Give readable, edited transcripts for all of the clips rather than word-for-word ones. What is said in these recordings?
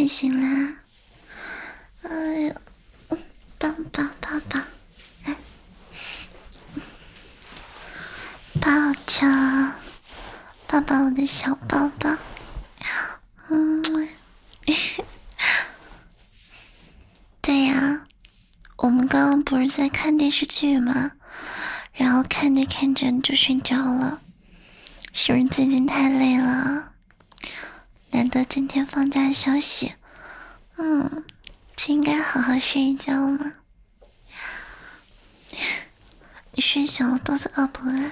睡醒啦！哎呦，抱抱抱抱，来，抱着，抱抱我的小宝宝。对呀，我们刚刚不是在看电视剧吗？然后看着看着就睡着了，是不是最近太累了？难得今天放假休息，就应该好好睡一觉嘛。你睡醒了，肚子饿不饿？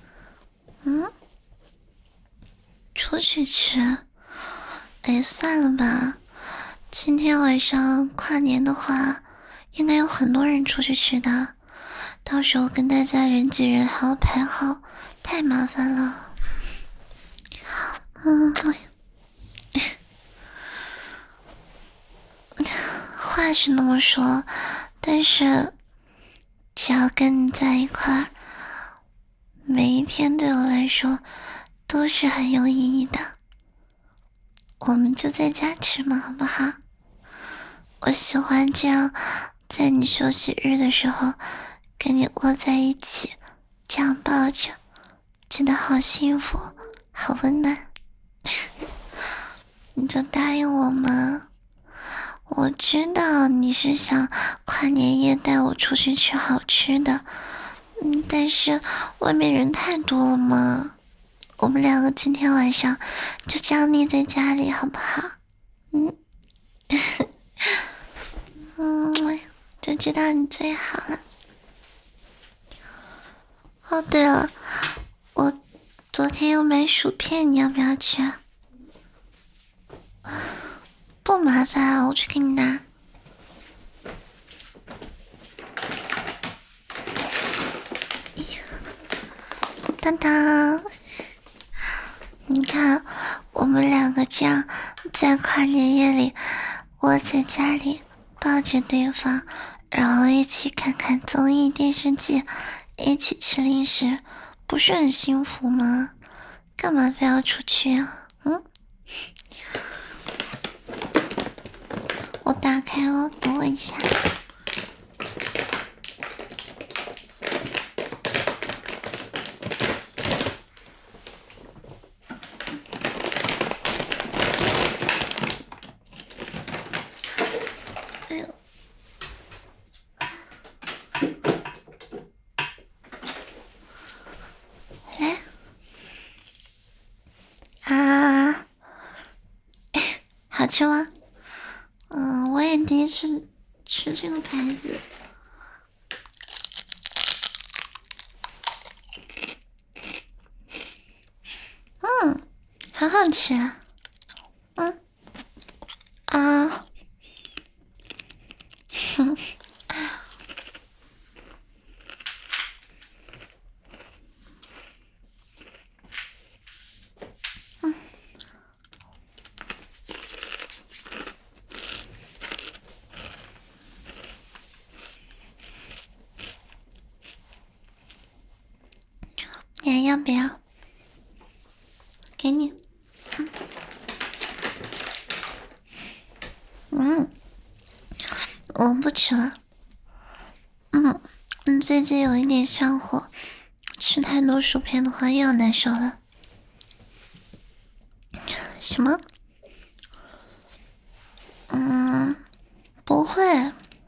出去吃？哎，算了吧。今天晚上跨年的话，应该有很多人出去吃的，到时候跟大家人挤人还要排号，太麻烦了。话是那么说，但是只要跟你在一块儿，每一天对我来说都是很有意义的。我们就在家吃嘛，好不好？我喜欢这样，在你休息日的时候跟你窝在一起，这样抱着，真的好幸福，好温暖。你就答应我嘛。我知道你是想跨年夜带我出去吃好吃的，但是外面人太多了嘛。我们两个今天晚上就这样腻在家里，好不好？就知道你最好了。哦，对了，我昨天又买薯片，你要不要吃？不麻烦啊，我去给你拿。当当，你看我们两个这样在跨年夜里窝在家里抱着对方，然后一起看看综艺电视剧，一起吃零食，不是很幸福吗？干嘛非要出去啊？我打开哦，等我一下。哎呦，来啊，好吃吗？我也第一次吃这个牌子。好好吃啊。你还要不要？给你。我不吃了。最近有一点上火，吃太多薯片的话又要难受了。什么？不会，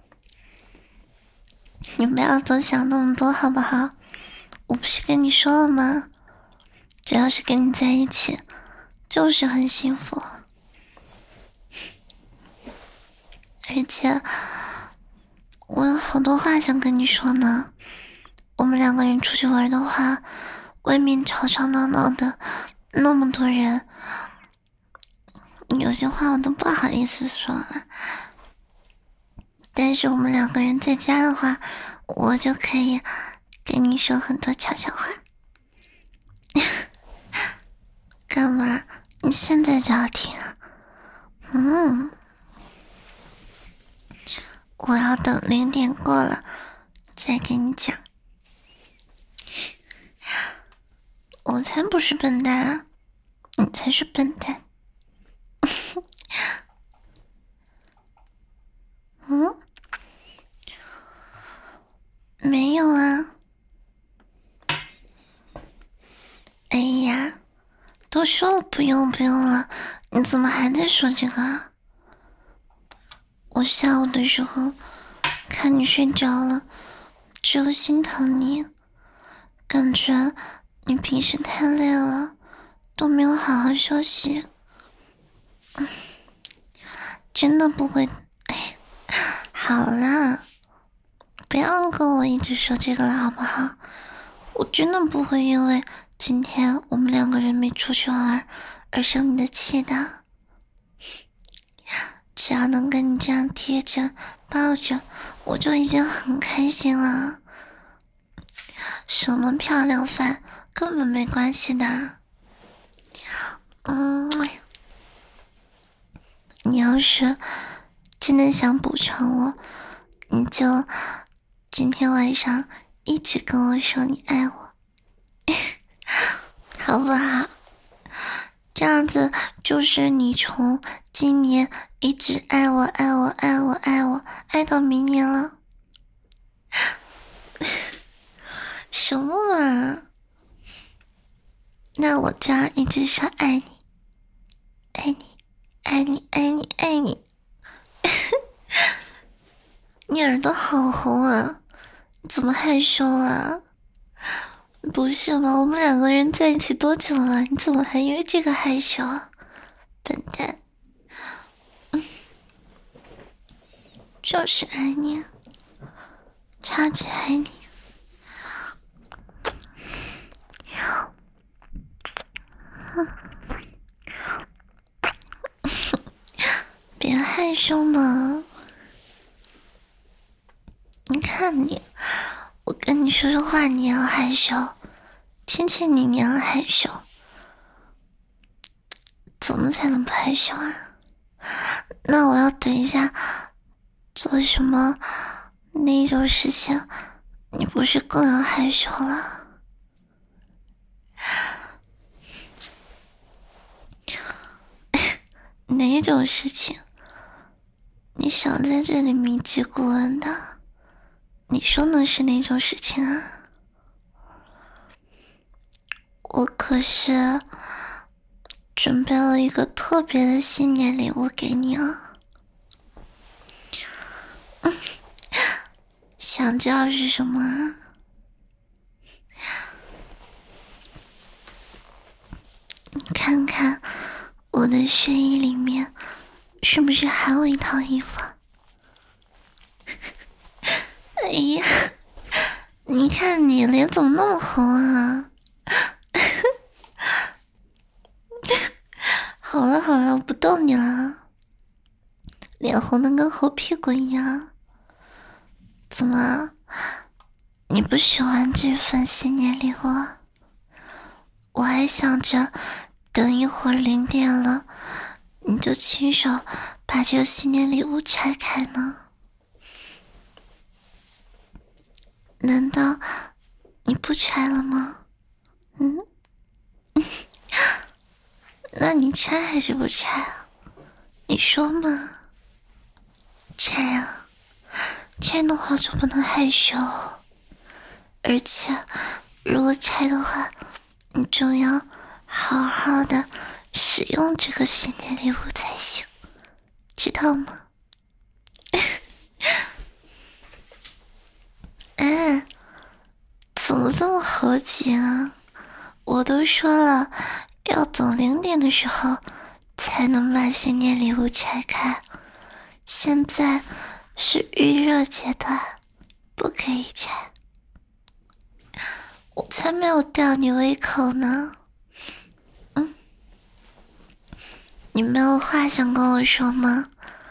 你不要多想那么多好不好？我不是跟你说了吗？只要是跟你在一起，就是很幸福。而且我有好多话想跟你说呢。我们两个人出去玩的话，外面吵吵闹闹的，那么多人，有些话我都不好意思说了。但是我们两个人在家的话，我就可以跟你说很多悄悄话。干嘛？你现在就要听啊？我要等0点过了再跟你讲。我才不是笨蛋啊，你才是笨蛋。 都说了不用了，你怎么还在说这个啊？我下午的时候看你睡着了，就心疼你，感觉你平时太累了，都没有好好休息。真的不会，哎，好啦，不要跟我一直说这个了，好不好？我真的不会因为今天我们两个人没出去玩而生你的气的。只要能跟你这样贴着抱着，我就已经很开心了。什么漂亮饭根本没关系的。你要是真的想补偿我，你就今天晚上一直跟我说你爱我，好不好？这样子就是你从今年一直爱我爱到明年了。什么嘛？那我这样一直说爱你，爱你，爱你，爱你，爱你。你耳朵好红啊，你怎么害羞了？不是吧，我们两个人在一起多久了？你怎么还因为这个害羞啊？笨蛋。就是爱你，超级爱你。别害羞嘛，你看你，我跟你说说话你要害羞，亲亲你要害羞，怎么才能不害羞啊？那我要等一下做什么那种事情，你不是更要害羞了？哪种事情？你少在这里迷之顾问的，你说的是哪种事情啊？我可是准备了一个特别的新年礼物给你啊！想知道是什么啊？你看看我的睡衣里面是不是还有一套衣服啊？哎呀，你看你脸怎么那么红啊？好了好了，我不逗你了，脸红的跟猴屁股一样。怎么，你不喜欢这份新年礼物啊？我还想着等一会儿0点了，你就亲手把这个新年礼物拆开呢。难道你不拆了吗？那你拆还是不拆啊？你说嘛。拆啊，拆的话就不能害羞，而且如果拆的话，你就要好好的使用这个新年礼物才行，知道吗？哎，怎么这么猴急啊？我都说了，要等0点的时候才能把新年礼物拆开，现在是预热阶段，不可以拆。我才没有吊你胃口呢。你没有话想跟我说吗？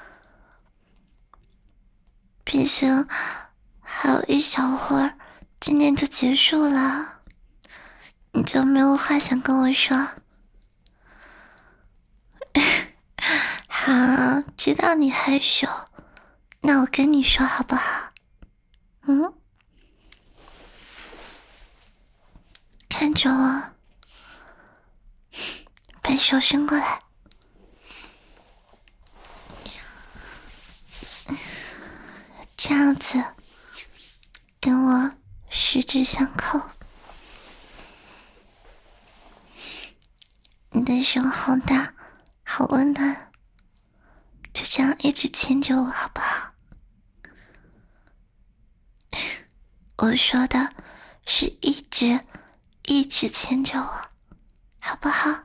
毕竟还有一小会儿，今年就结束了，你就没有话想跟我说？好，知道你害羞，那我跟你说好不好？看着我，把手伸过来，这样子跟我十指相扣。 你的手好大，好温暖，就这样一直牵着我好不好？我说的是一直牵着我，好不好？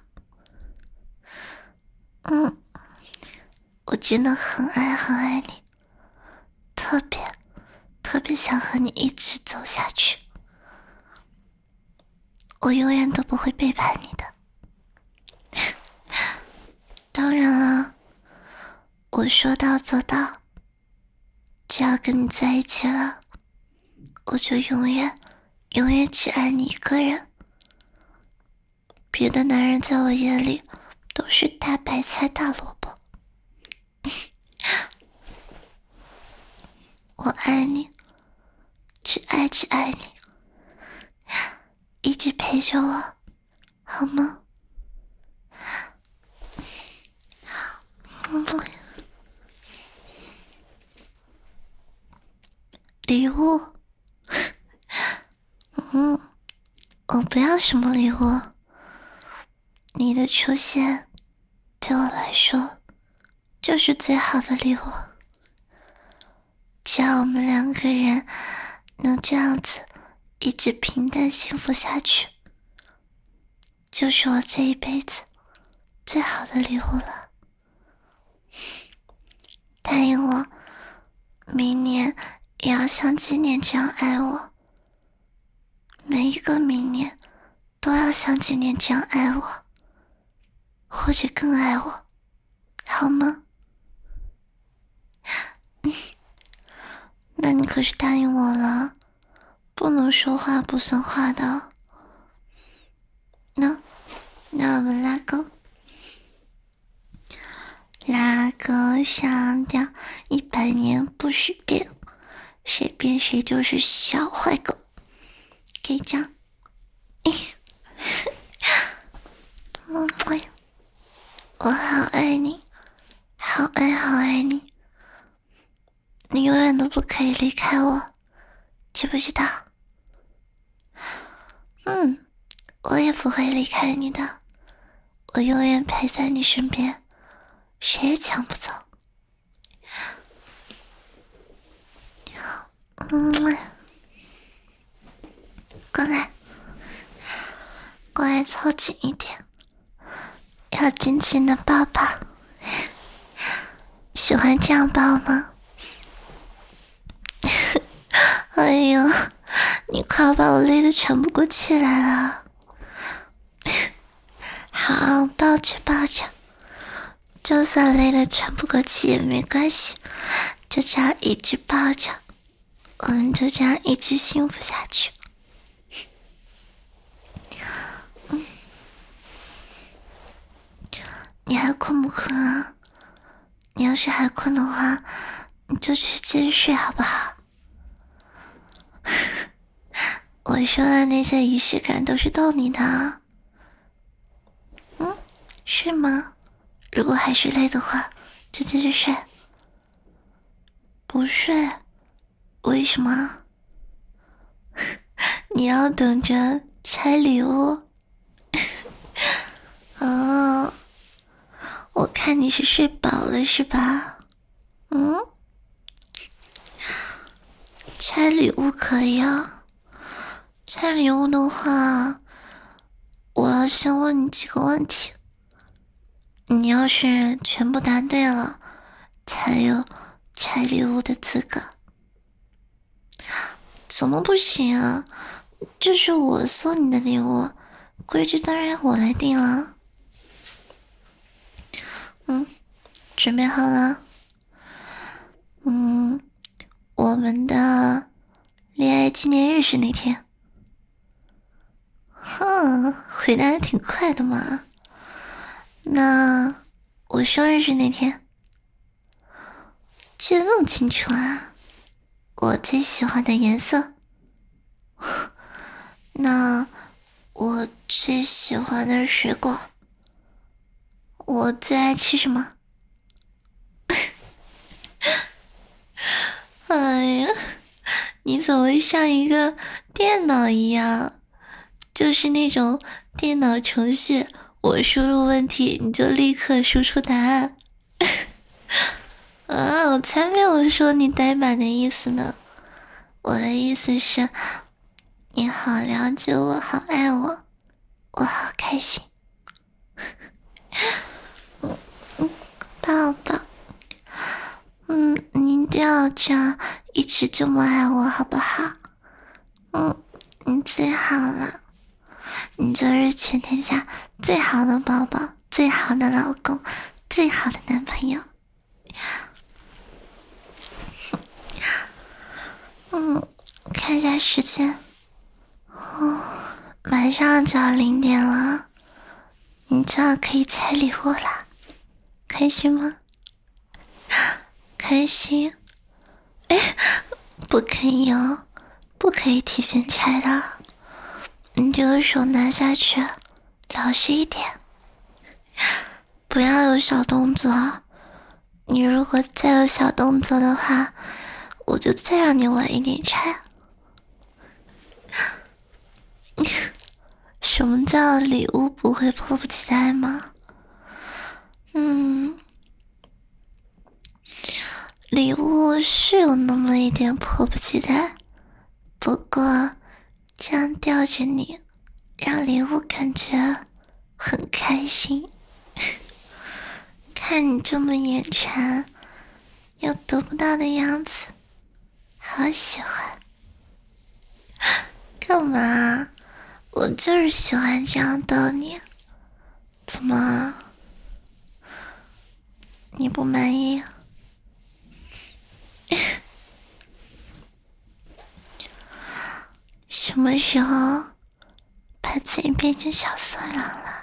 我真的很爱你，特别想和你一直走下去，我永远都不会背叛你的。当然了，我说到做到，只要跟你在一起了，我就永远只爱你一个人，别的男人在我眼里都是大白菜大萝卜。我爱你，只爱你，一直陪着我，好吗？礼物，我不要什么礼物，你的出现对我来说就是最好的礼物。只要我们两个人能这样子一直平淡幸福下去，就是我这一辈子最好的礼物了。答应我，明年也要像今年这样爱我，每一个明年都要像今年这样爱我，或者更爱我，好吗？那你可是答应我了，不能说话不算话的。那我们拉钩，拉钩上吊，100年不许变，谁变谁就是小坏狗。给奖。我好爱你，好爱你，你永远都不可以离开我，知不知道？我也不会离开你的，我永远陪在你身边，谁也抢不走。过来凑紧一点，要紧紧的抱抱。喜欢这样抱吗？哎呦，你快要把我累得喘不过气来了。好，抱着，就算累得喘不过气也没关系，就这样一直抱着，我们就这样一直幸福下去。你还困不困啊？你要是还困的话，你就去接着睡好不好？我说的那些仪式感都是逗你的。是吗？如果还是累的话，就接着睡。不睡？为什么？你要等着拆礼物？哦，我看你是睡饱了是吧？拆礼物可以啊。拆礼物的话，我要先问你几个问题，你要是全部答对了，才有拆礼物的资格。怎么不行啊？这是我送你的礼物，规矩当然我来定了。准备好了？我们的恋爱纪念日是哪天？回答的挺快的嘛。那我生日是哪天？记得那么清楚啊。我最喜欢的颜色？那我最喜欢的水果？我最爱吃什么？哎呀，你怎么像一个电脑一样？就是那种电脑程序我输入问题，你就立刻输出答案。我才没有说你呆板的意思呢。我的意思是，你好了解我，好爱我，我好开心。抱抱。你一定要这样，一直这么爱我，好不好？你最好了，你就是全天下最好的宝宝，最好的老公，最好的男朋友。看一下时间，马上就要0点了，你就要可以拆礼物了，开心吗？开心？不可以哦，不可以提前拆的，你这个手拿下去，老实一点，不要有小动作。你如果再有小动作的话，我就再让你晚一点拆。什么叫礼物不会迫不及待吗？礼物是有那么一点迫不及待，不过这样吊着你，让礼物感觉很开心。看你这么眼馋又得不到的样子，好喜欢。干嘛？我就是喜欢这样逗你。怎么？你不满意？什么时候把自己变成小色狼了？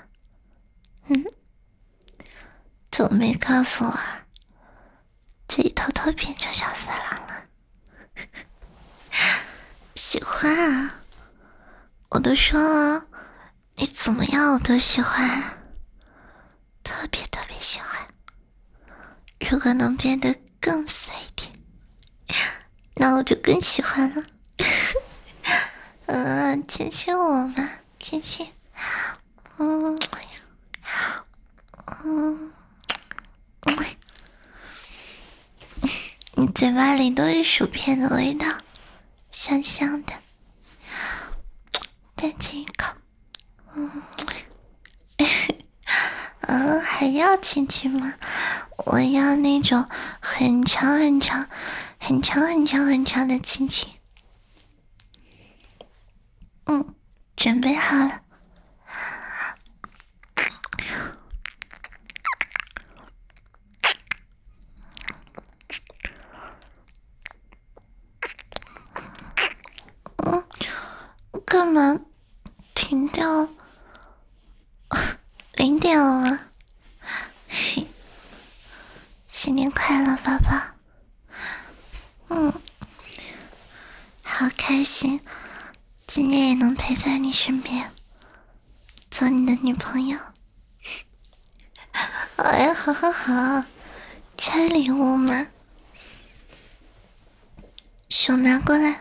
怎么没告诉我啊？自己偷偷变成小色狼了？喜欢啊！我都说了，你怎么样我都喜欢，特别特别喜欢。如果能变得更色一点，那我就更喜欢了。亲亲我嘛，亲亲。你嘴巴里都是薯片的味道，香香的。再亲一口。还要亲亲吗？我要那种很长很长、很长很长很长的亲亲。准备好了。干嘛停掉？0点了吗？新年快乐，宝宝。好开心，今年也能陪在你身边，做你的女朋友。哎呀，好好好，拆礼物嘛，手拿过来，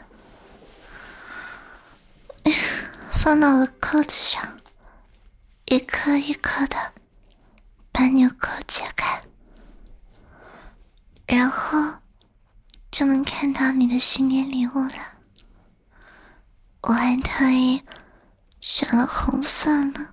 放到我的扣子上，一颗一颗的把纽扣解开，然后就能看到你的新年礼物了。我还特意选了红色呢。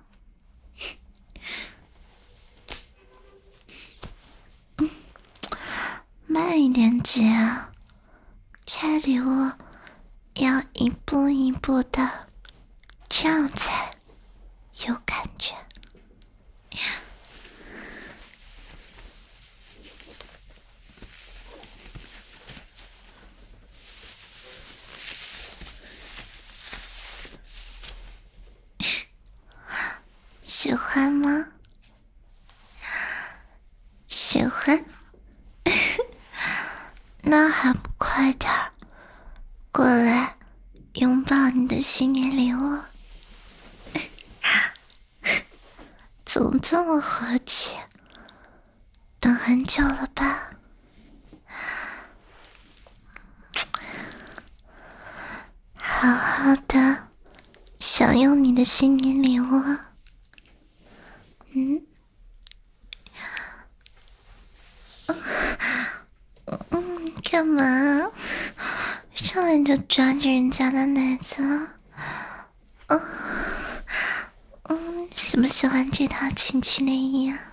慢一点解啊，拆礼物要一步一步的，这样才有感觉。喜欢吗？喜欢。那还不快点儿过来拥抱你的新年礼物？怎么这么和气？等很久了吧？好好的享用你的新年礼物。 干嘛？上来就抓着人家的奶子啊？喜不喜欢这套情趣内衣啊？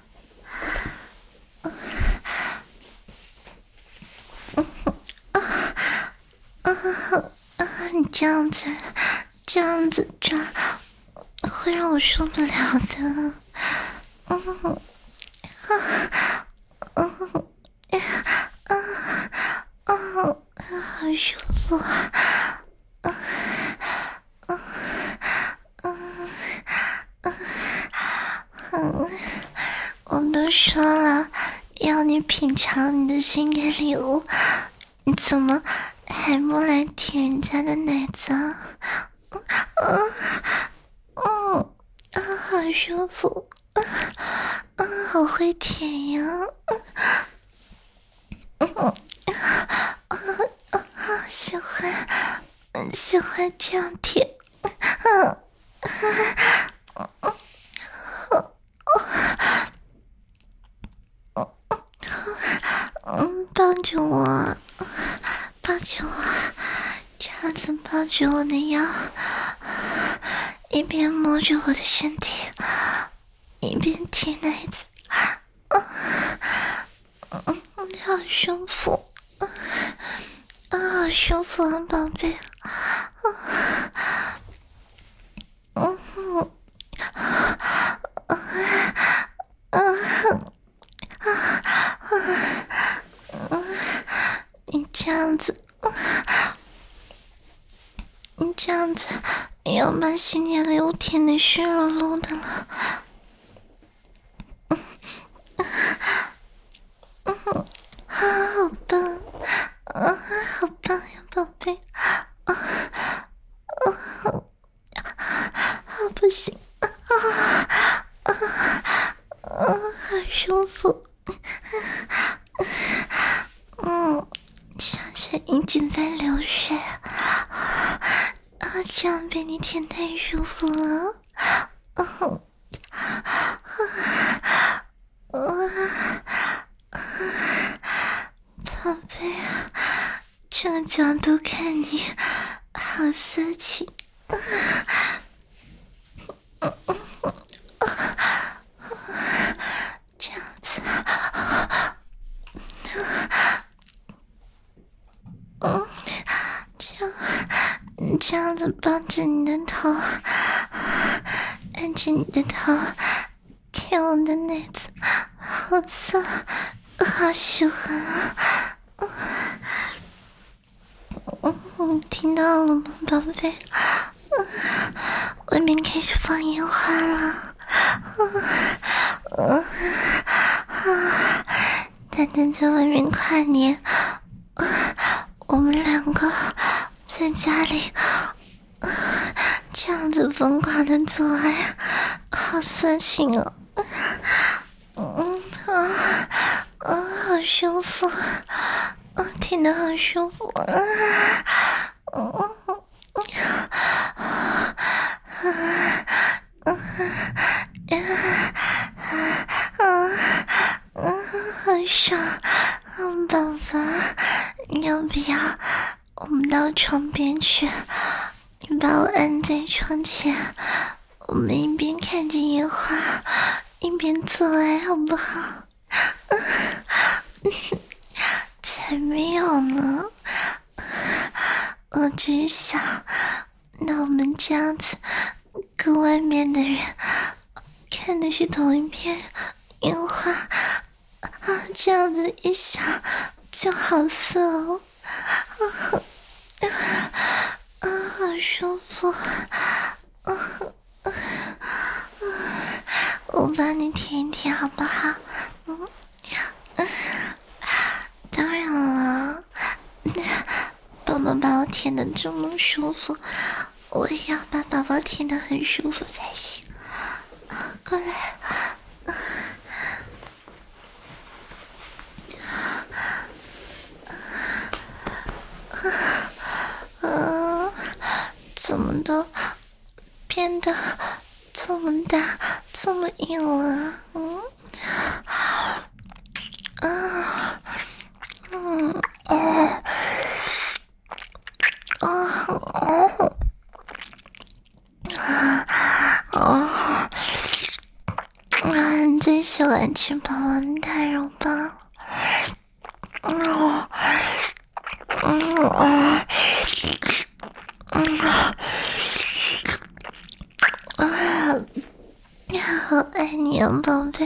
你这样子抓，会让我受不了的。好舒服。我都说了要你品尝你的心给礼物，你怎么还不来舔人家的奶子啊？好舒服，好会舔呀！喜欢这样舔。抱着我，这样子抱着我的腰，一边摸着我的身体，一边舔奶子，好舒服，好舒服啊，宝贝，你这样子要把新年礼物舔的湿漉漉的了。好棒，好棒呀，宝贝！不行，好舒服，小泉一直在流水，这样被你舔太舒服了，宝贝，这个角度看你好色情。这样子，这样子抱着你的头，按着你的头，舔我的奶子，好色，好喜欢啊！听到了吗，宝贝？外面开始放烟花了，蛋蛋在外面跨年，我们两个在家里这样子疯狂的做爱，好色情哦！好舒服，听得好舒服好爽，宝宝，要不要我们到床边去？你把我按在床前，我们一边看着烟花，一边做爱，好不好？才没有呢，我只是想，那我们这样子跟外面的人看的是同一片烟花这样子一想就好色哦，好舒服，我帮你舔一舔好不好？当然了，宝宝把我舔得这么舒服，我也要把宝宝舔得很舒服才行。过来，怎么都变得这么大，这么硬了？ 吃宝宝的大肉棒。好爱你啊，宝贝。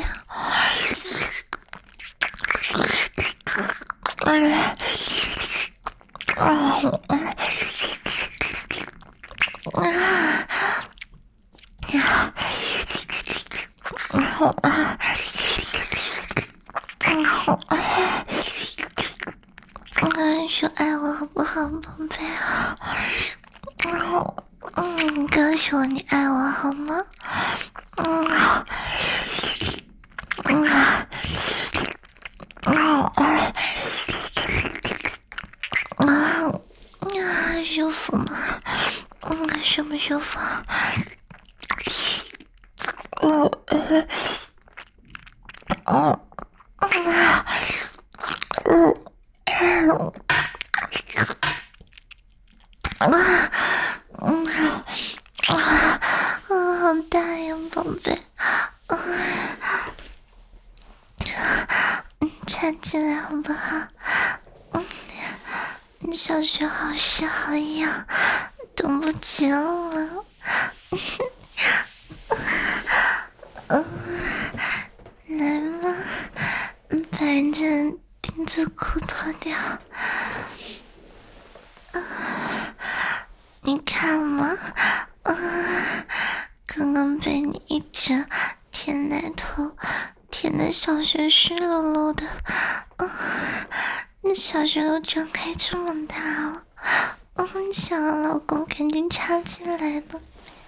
说爱我好不好，宝贝啊？告诉我你爱我好吗？舒服吗？舒不舒服？好大呀，宝贝！站起来好不好？小穴好湿好痒，等不及了。来吧，把人家的丁字裤脱掉。你看嘛，刚刚被你一直舔奶头，舔的小穴湿漉漉的，那小穴都张开这么大了，想让老公赶紧插进来了，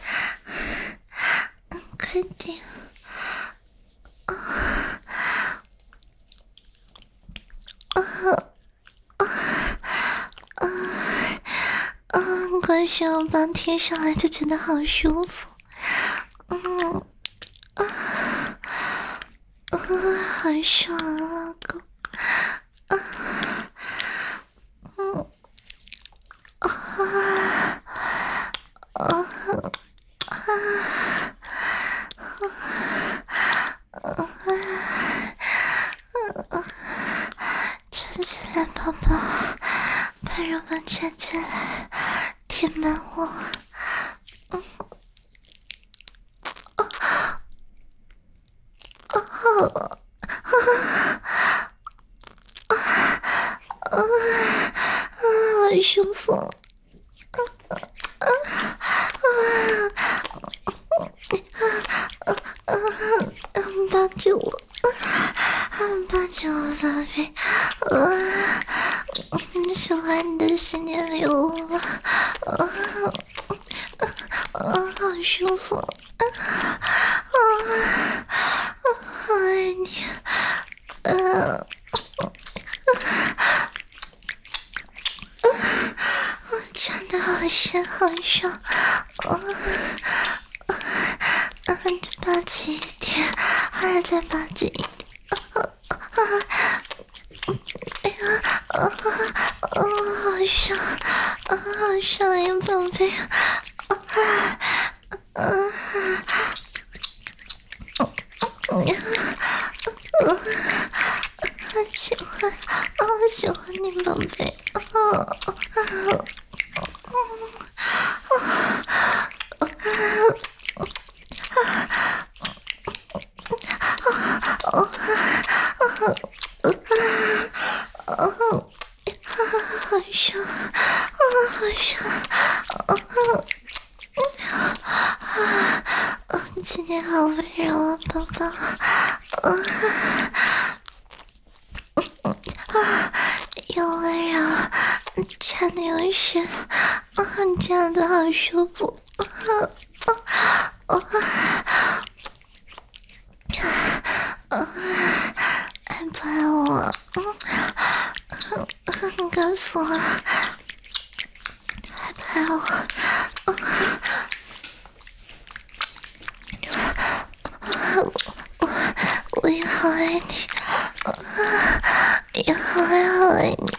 快点，关系我帮贴上来就觉得好舒服，好爽啊，老公，站起来，宝宝，把肉棒站起来，填满我。好舒服，抱着我，抱着我，宝贝，喜欢你的思念礼物吗？好舒服，好爱你，穿的好深好爽，再抱紧一点，再抱紧一点，好爽，好爽呀，宝贝，喜欢，喜欢你，宝贝，好爽，好爽，今天好温柔啊，宝宝，又温柔，穿的又深，这样子好舒服，爱不爱我？告诉我，爱不爱我？我也好爱你，也好爱你，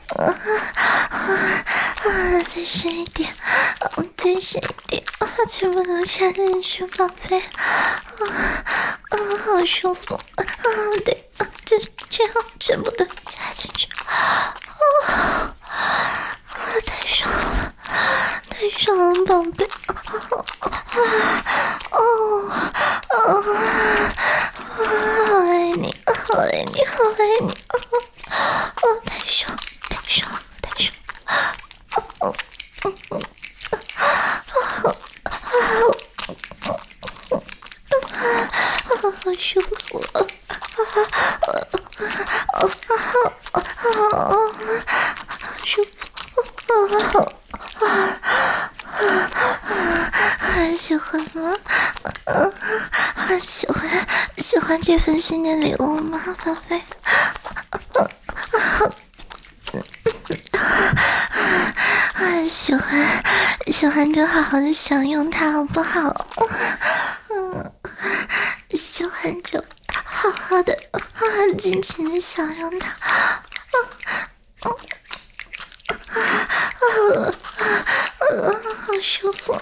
再深一点，再深一点，全部都穿进去，宝贝，好舒服， 对，这样全部都加进去。太爽了，太爽了，宝贝！好爱你，好爱你，好爱你！太爽，太爽，太爽！好舒服！好舒服！喜欢吗？喜欢这份新年礼物吗，宝贝？喜欢就好好的享用它，好不好？喜欢就好好的尽情的享用它。好舒服！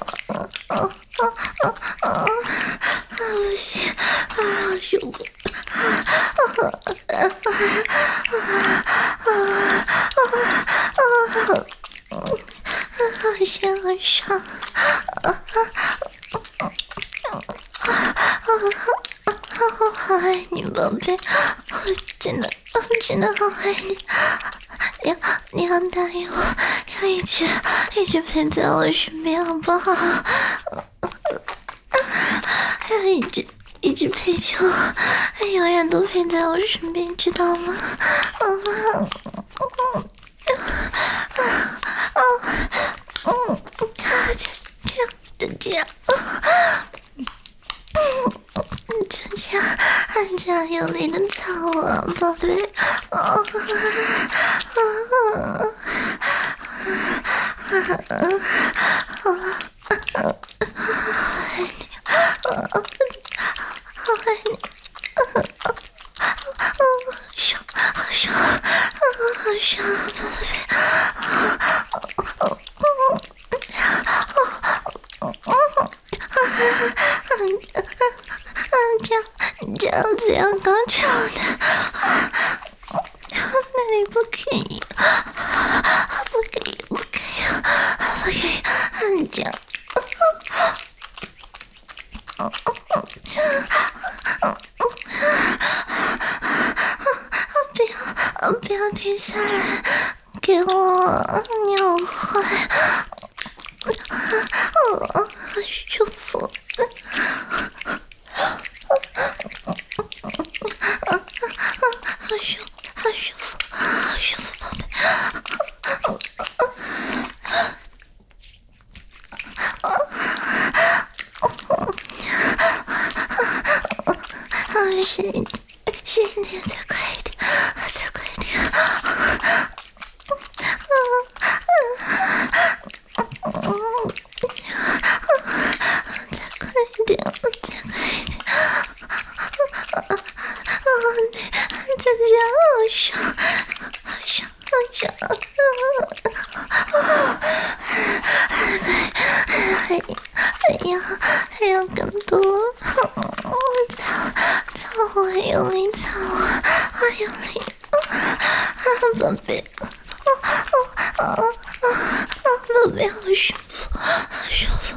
不行，好舒服！好香，好爽！好爱你，宝贝！我真的好爱你！你要答应我，要一直陪在我身边，好不好？要一直陪着我，永远都陪在我身边，知道吗？就这样，这样用力的操我，宝贝！好爱你，好爽，宝贝！这样子要高潮的，那里不可以，不可以，这样。不要停下来，给我扭坏，好舒服，好舒服，宝贝！是你再快一点，再快一点！这样好爽！还要更多！操我，用力操我，用力！宝贝，宝贝，好舒服，好舒服！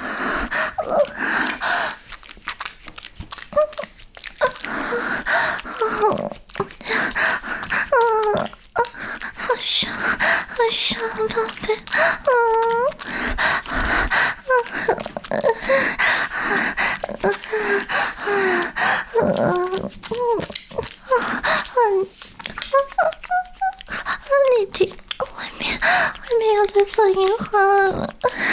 好爽，宝贝！你听，外面又在放烟花了。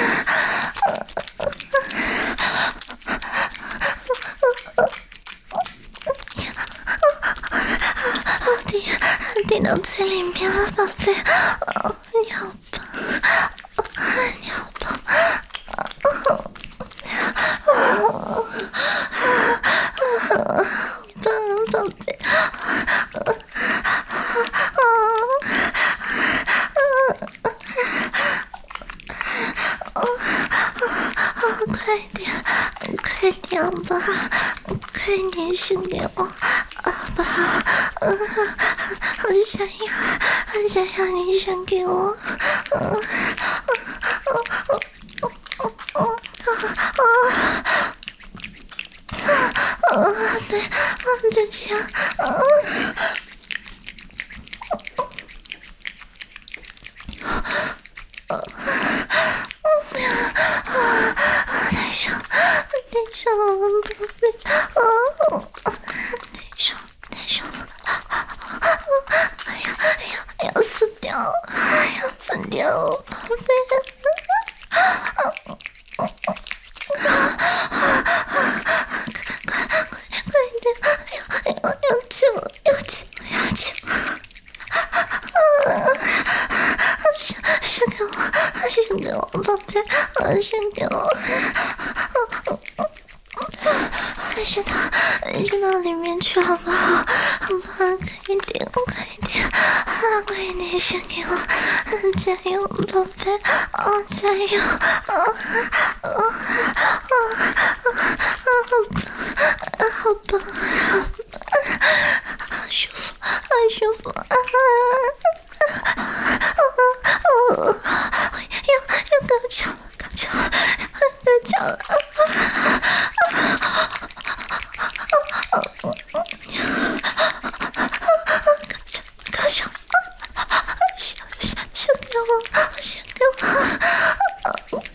顶到嘴里面了，宝贝！你好棒，你好棒！棒，宝贝！快点吧，快点伸给我！宝好想要你伸给我，对，就这样，太爽了，宝贝，太爽了，哎呀，死掉了，死掉了，宝贝。快点！哎呦，要亲了！伸给我，宝贝，伸给我！伸到里面去好不好？快一点，伸给我！加油，宝贝！加油！好棒！好舒服！要高潮了！高潮！伸给我！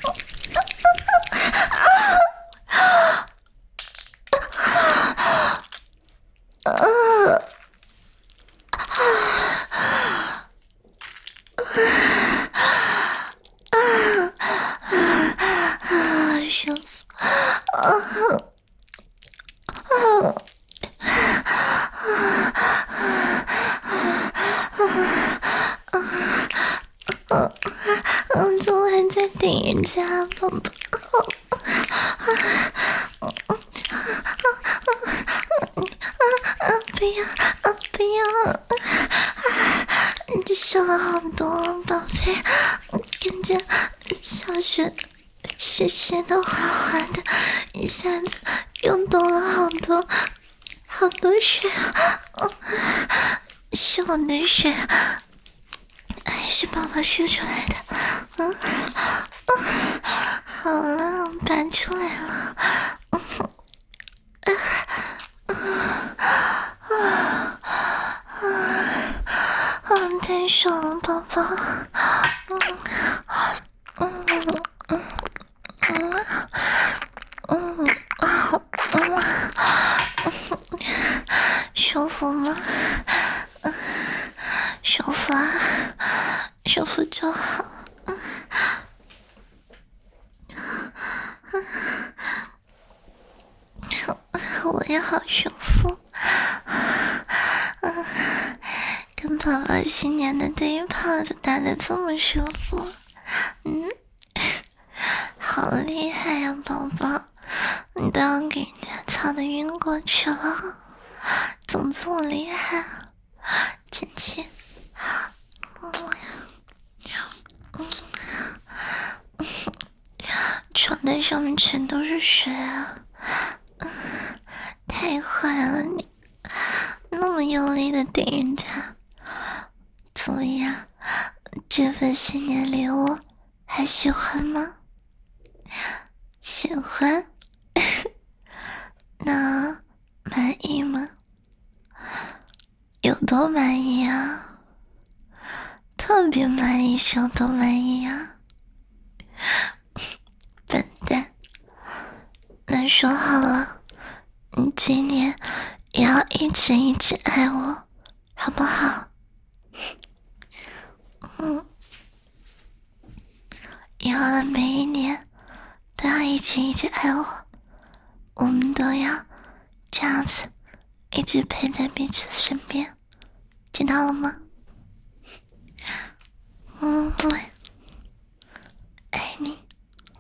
舒服！怎么还在顶人家，宝宝？不要！你瘦了好多，宝贝，感觉小穴湿湿的、滑滑的，一下子又多了好多水，是我的水，还是宝宝射出来的？好了，我拔出来了。太爽了，宝宝！舒服吗？舒服啊，舒服就好。我也好舒服。跟宝宝新年的第一炮就打得这么舒服，好厉害呀，宝宝！你都要给人家操的晕过去了，怎么这么厉害啊？亲亲，床单上面全都是水啊！太坏了你，那么用力的顶人家，怎么样？这份新年礼物还喜欢吗？喜欢？那满意吗？有多满意啊？特别满意是有多满意啊？笨蛋！那说好了，你今年也要一直爱我，好不好？以后的每一年都要一直爱我，我们都要这样子一直陪在彼此身边，知道了吗？对。